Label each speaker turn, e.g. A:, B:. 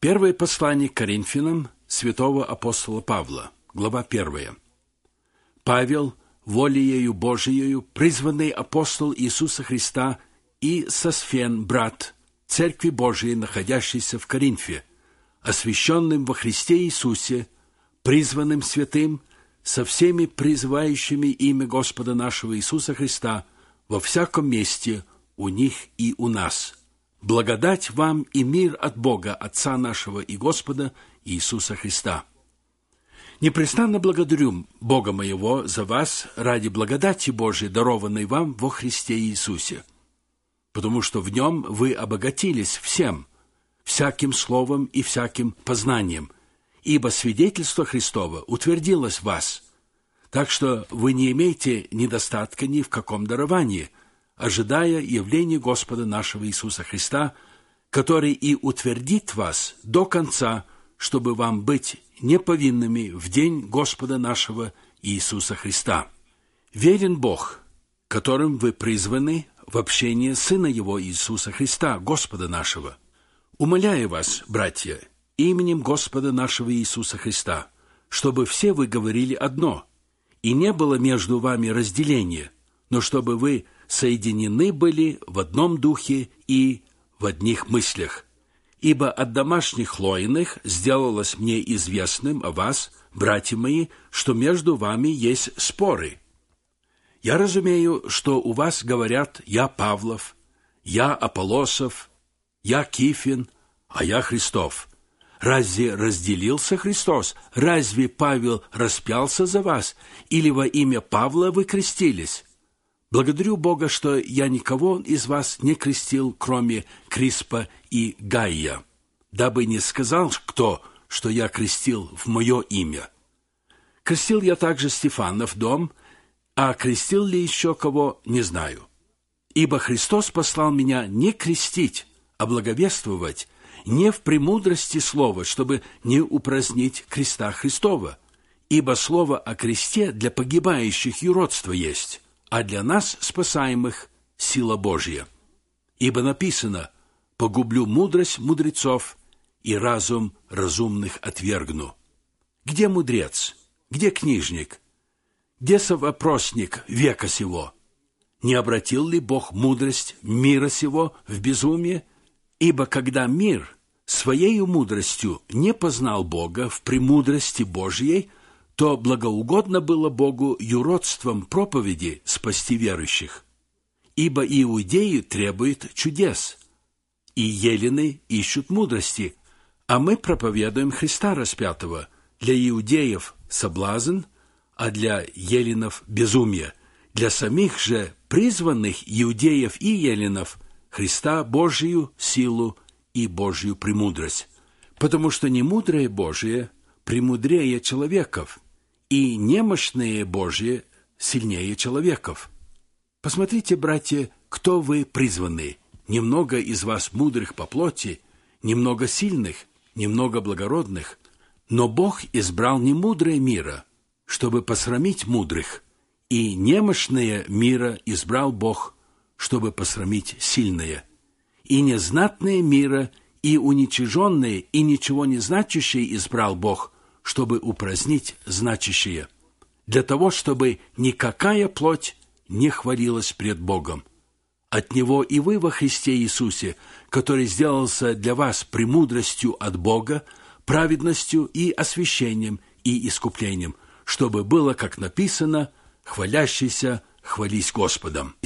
A: Первое послание к Коринфянам святого апостола Павла, глава 1. Павел, волею Божиею, призванный апостол Иисуса Христа, и Сосфен, брат, Церкви Божией, находящейся в Коринфе, освященным во Христе Иисусе, призванным святым, со всеми призывающими имя Господа нашего Иисуса Христа во всяком месте, у них и у нас. Благодать вам и мир от Бога, Отца нашего и Господа Иисуса Христа. Непрестанно благодарю Бога моего за вас ради благодати Божией, дарованной вам во Христе Иисусе, потому что в Нем вы обогатились всем, всяким словом и всяким познанием, ибо свидетельство Христово утвердилось в вас, так что вы не имеете недостатка ни в каком даровании, ожидая явления Господа нашего Иисуса Христа, который и утвердит вас до конца, чтобы вам быть неповинными в день Господа нашего Иисуса Христа. Верен Бог, которым вы призваны в общение Сына Его Иисуса Христа, Господа нашего. Умоляю вас, братья, именем Господа нашего Иисуса Христа, чтобы все вы говорили одно, и не было между вами разделения, но чтобы вы соединены были в одном духе и в одних мыслях. Ибо от домашних Хлоиных сделалось мне известным о вас, братья мои, что между вами есть споры. Я разумею, что у вас говорят «я Павлов», «я Аполлосов», «я Кифин», а «я Христов». Разве разделился Христос? Разве Павел распялся за вас? Или во имя Павла вы крестились? Благодарю Бога, что я никого из вас не крестил, кроме Криспа и Гайя, дабы не сказал кто, что я крестил в мое имя. Крестил я также Стефанов дом, а крестил ли еще кого, не знаю. Ибо Христос послал меня не крестить, а благовествовать, не в премудрости слова, чтобы не упразднить креста Христова. Ибо слово о кресте для погибающих юродство есть, а для нас, спасаемых, сила Божья. Ибо написано: «Погублю мудрость мудрецов, и разум разумных отвергну». Где мудрец? Где книжник? Где совопросник века сего? Не обратил ли Бог мудрость мира сего в безумие? Ибо когда мир своею мудростью не познал Бога в премудрости Божьей, то благоугодно было Богу юродством проповеди спасти верующих. Ибо иудеи требуют чудес, и елены ищут мудрости, а мы проповедуем Христа распятого, для иудеев соблазн, а для еленов безумие, для самих же призванных иудеев и еленов Христа Божию силу и Божью премудрость, потому что немудрое Божие премудрее человеков, и немощные Божие сильнее человеков. Посмотрите, братья, кто вы призваны. Немного из вас мудрых по плоти, немного сильных, немного благородных. Но Бог избрал немудрое мира, чтобы посрамить мудрых, и немощное мира избрал Бог, чтобы посрамить сильное. И незнатное мира, и уничиженное, и ничего не значащее избрал Бог, чтобы упразднить значащее, для того, чтобы никакая плоть не хвалилась пред Богом. От Него и вы во Христе Иисусе, который сделался для вас премудростью от Бога, праведностью и освящением и искуплением, чтобы было, как написано: «Хвалящийся, хвались Господом».